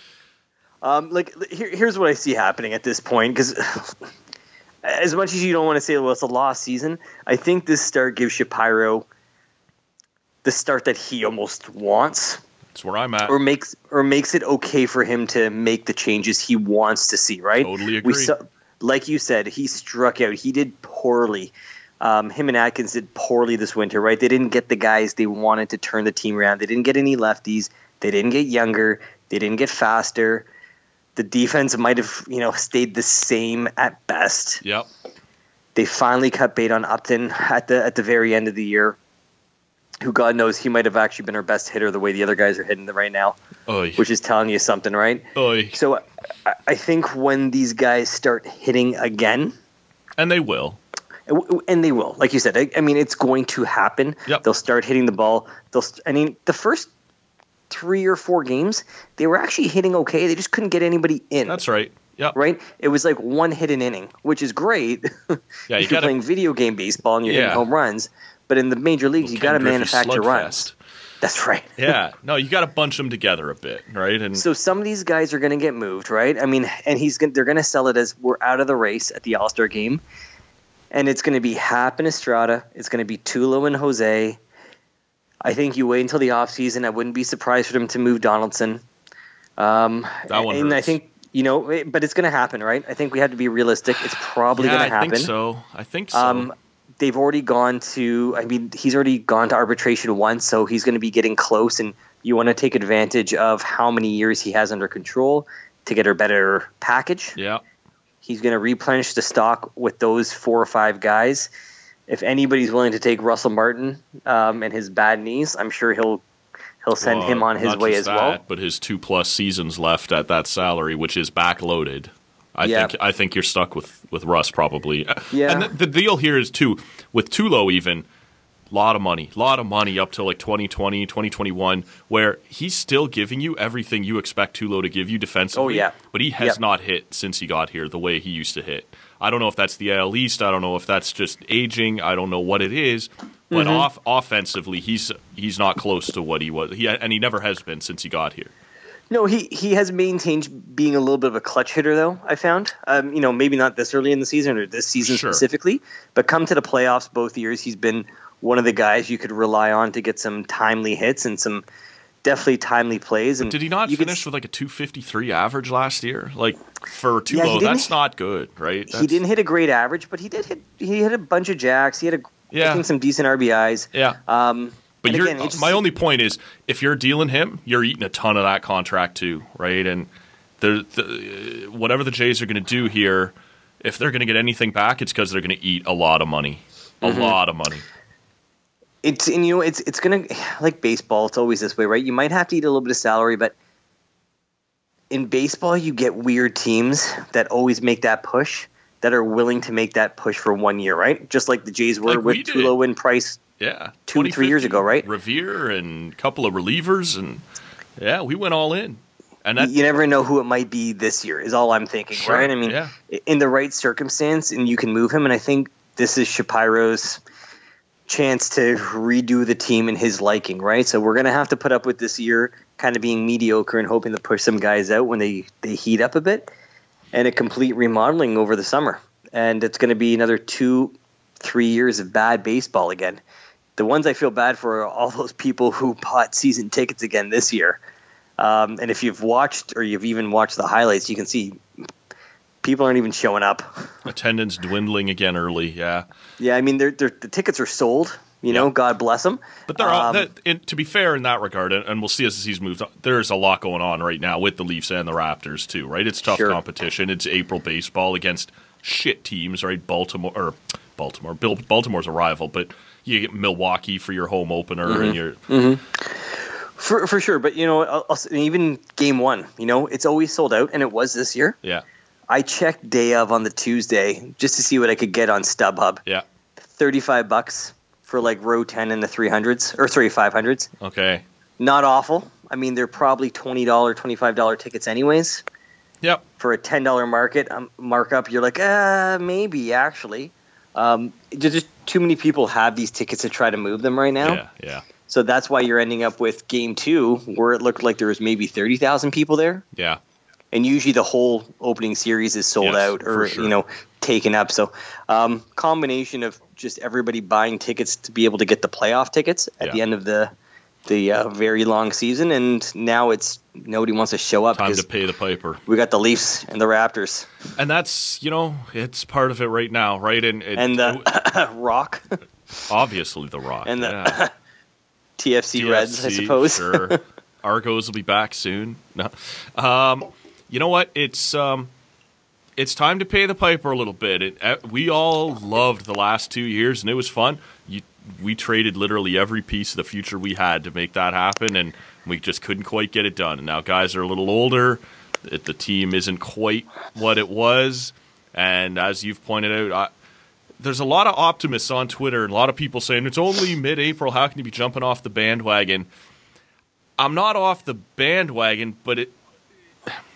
Here's what I see happening at this point, because as much as you don't want to say, well, it's a lost season, I think this start gives Shapiro the start that he almost wants. That's where I'm at. Or makes it okay for him to make the changes he wants to see, right? Totally agree. Like you said, he struck out. He did poorly. Him and Atkins did poorly this winter, right? They didn't get the guys they wanted to turn the team around. They didn't get any lefties. They didn't get younger. They didn't get faster. The defense might have, stayed the same at best. Yep. They finally cut bait on Upton at the very end of the year, who God knows he might have actually been our best hitter the way the other guys are hitting right now, which is telling you something, right? So I think when these guys start hitting again, and they will, like you said, it's going to happen. Yep. They'll start hitting the ball. The first 3 or 4 games, they were actually hitting okay. They just couldn't get anybody in. That's right. Yep. Right? It was like one hit an inning, which is great. Yeah, if you're playing video game baseball and you're hitting home runs. But in the major leagues, you got to manufacture runs. That's right. Yeah. No, you got to bunch them together a bit, right? And so some of these guys are going to get moved, right? I mean, and they're going to sell it as we're out of the race at the All-Star game. And it's going to be Happ and Estrada. It's going to be Tulo and Jose. I think you wait until the offseason. I wouldn't be surprised for them to move Donaldson. That one and hurts. I think, but it's going to happen, right? I think we have to be realistic. It's probably going to happen. I think so. They've already gone to, he's already gone to arbitration once, so he's going to be getting close, and you want to take advantage of how many years he has under control to get a better package. Yeah. He's going to replenish the stock with those 4 or 5 guys. If anybody's willing to take Russell Martin and his bad knees, I'm sure he'll send him on his way as well. But his 2+ seasons left at that salary, which is backloaded. I think you're stuck with Russ probably. Yeah. And the deal here is too with Tulo even a lot of money up to like 2020, 2021, where he's still giving you everything you expect Tulo to give you defensively. Oh yeah. But he has not hit since he got here the way he used to hit. I don't know if that's the AL East. I don't know if that's just aging. I don't know what it is. But offensively, he's not close to what he was. And he never has been since he got here. No, he has maintained being a little bit of a clutch hitter, though, I found. Maybe not this early in the season or this season specifically, but come to the playoffs both years, he's been one of the guys you could rely on to get some timely hits and some definitely timely plays. And did he not finish with like a 253 average last year? Like for Tulo, that's not good, right? He didn't hit a great average, but he hit a bunch of jacks. He had I think some decent RBIs. Yeah. But my only point is, if you're dealing him, you're eating a ton of that contract too, right? And whatever the Jays are going to do here, if they're going to get anything back, it's because they're going to eat a lot of money, a lot of money. It's going to, like baseball, it's always this way, right? You might have to eat a little bit of salary, but in baseball, you get weird teams that always make that push, that are willing to make that push for 1 year, right? Just like the Jays were with Tulo and Price. Yeah, 2 to 3 years ago, right? Revere and a couple of relievers, and we went all in. And you never know who it might be this year, is all I'm thinking, right? I mean, in the right circumstance, and you can move him, and I think this is Shapiro's chance to redo the team in his liking, right? So we're going to have to put up with this year kind of being mediocre and hoping to push some guys out when they heat up a bit, and a complete remodeling over the summer. And it's going to be another 2-3 years of bad baseball again. The ones I feel bad for are all those people who bought season tickets again this year. And if you've watched or you've even watched the highlights, you can see people aren't even showing up. Attendance dwindling again early, yeah. Yeah, I mean, the tickets are sold, God bless them. But they're all, to be fair in that regard, and we'll see as the season moves on, there's a lot going on right now with the Leafs and the Raptors too, right? It's tough competition. It's April baseball against shit teams, right? Baltimore's a rival, but you get Milwaukee for your home opener, and you're for sure. But even game 1, it's always sold out, and it was this year. Yeah, I checked day of on the Tuesday just to see what I could get on StubHub. Yeah, $35 for like row 10 in the 500s. Okay, not awful. I mean, they're probably $20, $25 tickets anyways. Yep. For a $10 markup, you're like, maybe actually. Just too many people have these tickets to try to move them right now. Yeah. So that's why you're ending up with game 2, where it looked like there was maybe 30,000 people there. Yeah. And usually the whole opening series is sold out or taken up. So combination of just everybody buying tickets to be able to get the playoff tickets at the end of the very long season, and now it's nobody wants to show up. Time to pay the piper. We got the Leafs and the Raptors, and that's it's part of it right now, right? And the Rock, obviously the Rock, and the TFC Reds, I suppose. Sure, Argos will be back soon. No, you know what? It's time to pay the piper a little bit. We all loved the last 2 years, and it was fun. We traded literally every piece of the future we had to make that happen, and we just couldn't quite get it done. And now guys are a little older. The team isn't quite what it was. And as you've pointed out, there's a lot of optimists on Twitter and a lot of people saying, it's only mid-April. How can you be jumping off the bandwagon? I'm not off the bandwagon, but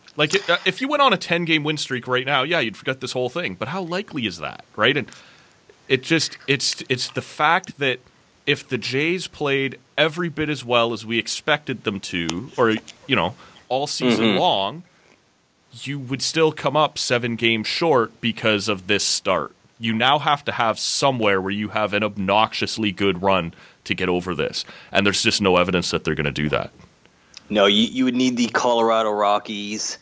Like, if you went on a 10-game win streak right now, yeah, you'd forget this whole thing. But how likely is that, right? And it's the fact that if the Jays played every bit as well as we expected them to, or, all season long, you would still come up 7 games short because of this start. You now have to have somewhere where you have an obnoxiously good run to get over this. And there's just no evidence that they're going to do that. No, you would need the Colorado Rockies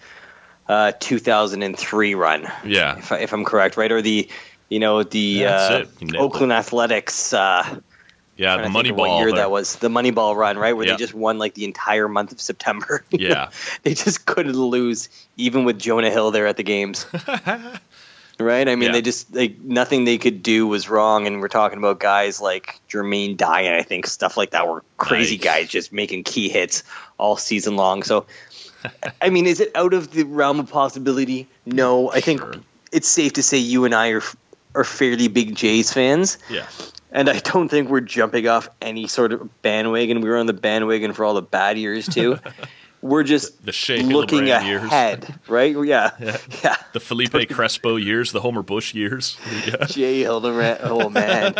2003 run. Yeah. If I'm correct, right? Or the Oakland Athletics. The Moneyball. What year that was? The Moneyball run, right? Where they just won like the entire month of September. Yeah. They just couldn't lose, even with Jonah Hill there at the games. Right? I mean, they just nothing they could do was wrong, and we're talking about guys like Jermaine Dye, I think stuff like that were crazy guys just making key hits all season long. So, I mean, is it out of the realm of possibility? No, I think it's safe to say you and I are fairly big Jays fans. Yeah. And I don't think we're jumping off any sort of bandwagon. We were on the bandwagon for all the bad years too. We're just looking ahead, right? Yeah. The Felipe Crespo years, the Homer Bush years. Yeah. Jay Hildebrand. Oh man.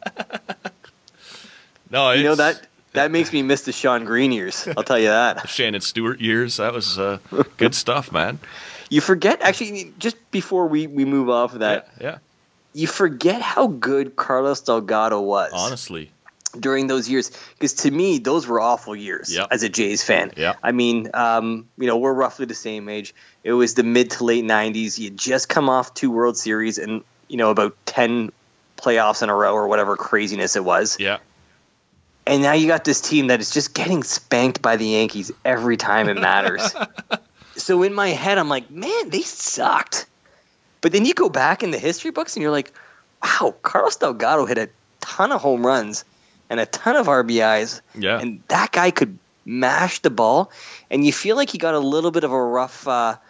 No, that makes me miss the Sean Green years. I'll tell you that. The Shannon Stewart years. That was good stuff, man. You forget, actually, just before we move off of that. Yeah. You forget how good Carlos Delgado was. Honestly. During those years, because to me, those were awful years as a Jays fan. Yeah. I mean, we're roughly the same age. It was the mid to late 90s. You just come off 2 World Series and, about 10 playoffs in a row or whatever craziness it was. Yeah. And now you got this team that is just getting spanked by the Yankees every time it matters. So in my head, I'm like, man, they sucked. But then you go back in the history books and you're like, wow, Carlos Delgado hit a ton of home runs and a ton of RBIs. Yeah. And that guy could mash the ball. And you feel like he got a little bit of a rough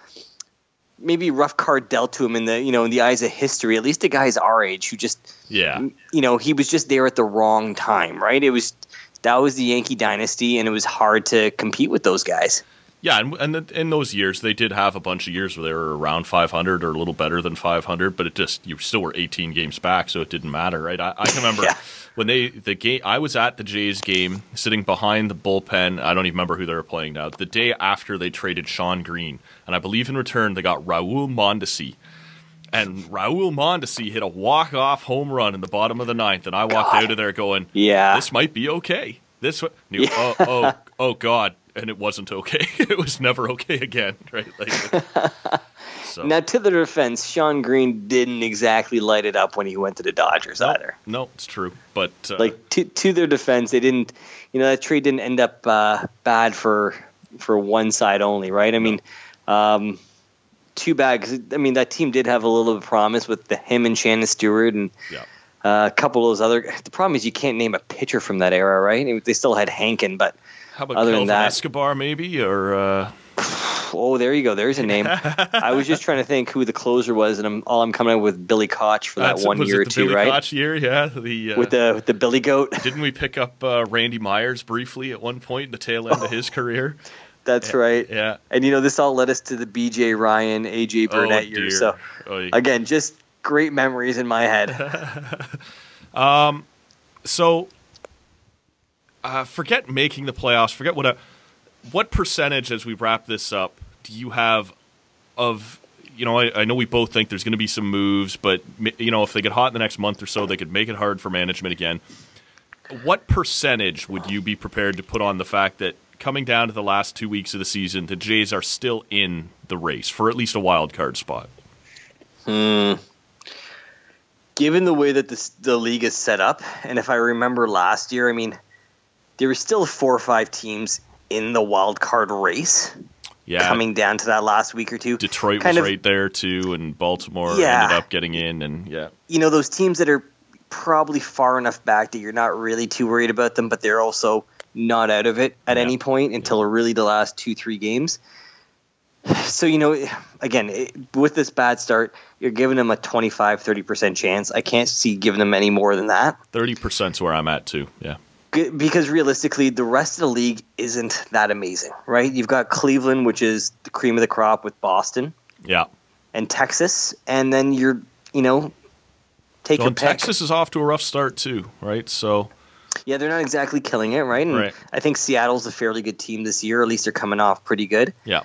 card dealt to him in the eyes of history. At least the guys our age who just, he was just there at the wrong time, right? That was the Yankee dynasty, and it was hard to compete with those guys. Yeah, and in those years, they did have a bunch of years where they were around 500 or a little better than 500, but you still were 18 games back, so it didn't matter, right? I can remember when I was at the Jays game, sitting behind the bullpen. I don't even remember who they were playing now. The day after they traded Sean Green, and I believe in return they got Raul Mondesi. And Raul Mondesi hit a walk-off home run in the bottom of the 9th, and I walked out of there going, this might be okay. Oh, God. And it wasn't okay. It was never okay again, right? Now, to their defense, Sean Green didn't exactly light it up when he went to the Dodgers either. No, it's true. But to their defense, they didn't. That trade didn't end up bad for one side only, right? I mean, too bad because that team did have a little bit of promise with him and Shannon Stewart and a couple of those other. The problem is you can't name a pitcher from that era, right? They still had Hankin, but. How about Kelvin Escobar, maybe? Or oh, there you go. There's a name. I was just trying to think who the closer was, and I'm coming up with Billy Koch for that 1 year or two, Billy right? Koch year, yeah. With the Billy Goat. Didn't we pick up Randy Myers briefly at one point in the tail end of his career? That's right. Yeah. And this all led us to the B.J. Ryan, A.J. Burnett years. So again, just great memories in my head. Forget making the playoffs. Forget what percentage, as we wrap this up, do you have of, I know we both think there's going to be some moves, but, if they get hot in the next month or so, they could make it hard for management again. What percentage would you be prepared to put on the fact that coming down to the last 2 weeks of the season, the Jays are still in the race for at least a wild card spot? Given the way that the league is set up, and if I remember last year, there were still 4 or 5 teams in the wild card race. Yeah. Coming down to that last week or two. Detroit was right there too, and Baltimore ended up getting in, and those teams that are probably far enough back that you're not really too worried about them, but they're also not out of it at any point until really the last 2-3 games. So, again, with this bad start, you're giving them a 25-30% chance. I can't see giving them any more than that. 30% is where I'm at too, yeah. because realistically, the rest of the league isn't that amazing, right? You've got Cleveland, which is the cream of the crop with Boston. Yeah. And Texas, and then you're, take your pick. Texas is off to a rough start too, right? So yeah, they're not exactly killing it, right? And right. I think Seattle's a fairly good team this year. At least they're coming off pretty good. Yeah.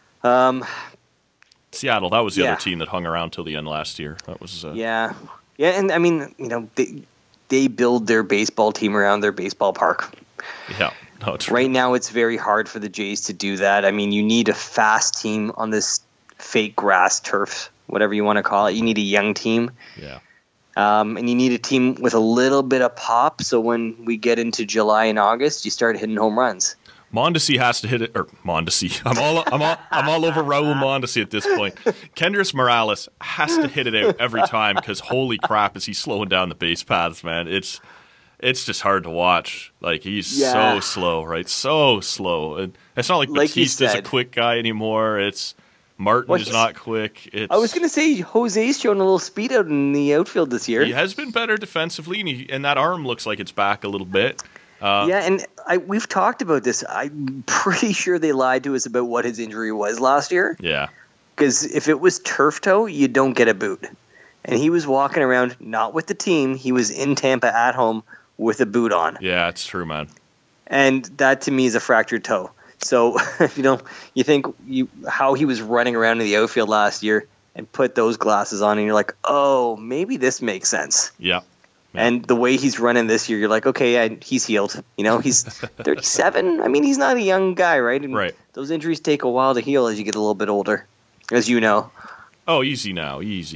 Seattle, that was the other team that hung around till the end last year. That was yeah, and I mean, they build their baseball team around their baseball park. Yeah. No, right now, it's very hard for the Jays to do that. I mean, you need a fast team on this fake grass turf, whatever you want to call it. You need a young team. Yeah. And you need a team with a little bit of pop. So when we get into July and August, you start hitting home runs. Mondesi has to hit it, or Mondesi. I'm all over Raul Mondesi at this point. Kendrys Morales has to hit it out every time because holy crap, is he slowing down the base paths, man? It's just hard to watch. Like he's so slow, right? So slow. And it's not like Batista's a quick guy anymore. It's Martin is not quick. I was going to say Jose's showing a little speed out in the outfield this year. He has been better defensively, and that arm looks like it's back a little bit. And we've talked about this. I'm pretty sure they lied to us about what his injury was last year. Yeah. Because if it was turf toe, you don't get a boot. And he was walking around, not with the team. He was in Tampa at home with a boot on. Yeah, it's true, man. And that to me is a fractured toe. So, you think how he was running around in the outfield last year and put those glasses on, and you're like, oh, maybe this makes sense. Yeah. And the way he's running this year, you're like, okay, yeah, he's healed. He's 37. I mean, he's not a young guy, right? And right. Those injuries take a while to heal as you get a little bit older, as you know. Oh, easy now.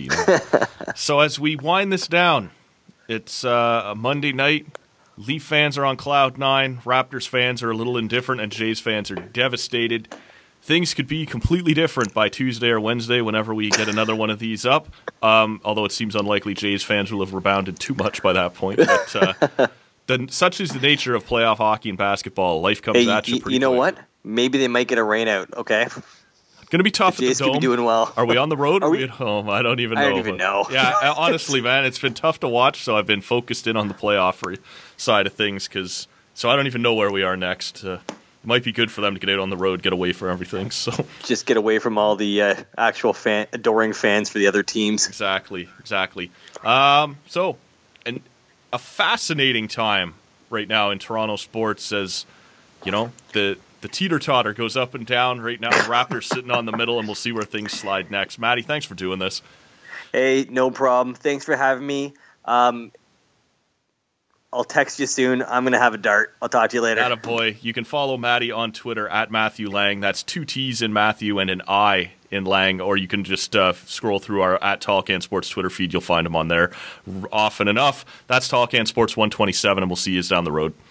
So as we wind this down, it's a Monday night. Leaf fans are on cloud nine. Raptors fans are a little indifferent, and Jays fans are devastated. Things could be completely different by Tuesday or Wednesday whenever we get another one of these up. Although it seems unlikely Jays fans will have rebounded too much by that point. But such is the nature of playoff hockey and basketball. Life comes at you pretty You know quick. what? Maybe they might get a rain out, okay? Going to be tough the at the Dome. Could be doing well. Are we on the road or are we at home? I don't even know. I don't even know. Yeah, honestly, man, it's been tough to watch, so I've been focused in on the playoff side of things so I don't even know where we are next. It might be good for them to get out on the road, get away from everything. So just get away from all the actual adoring fans for the other teams. Exactly. So a fascinating time right now in Toronto sports as, the teeter-totter goes up and down right now. The Raptors sitting on the middle, and we'll see where things slide next. Maddie, thanks for doing this. Hey, no problem. Thanks for having me. I'll text you soon. I'm going to have a dart. I'll talk to you later. Attaboy. You can follow Maddie on Twitter at Matthew Lang. That's 2 T's in Matthew and an I in Lang. Or you can just scroll through our at Talkcan Sports Twitter feed. You'll find him on there often enough. That's Talkcan Sports 127, and we'll see you down the road.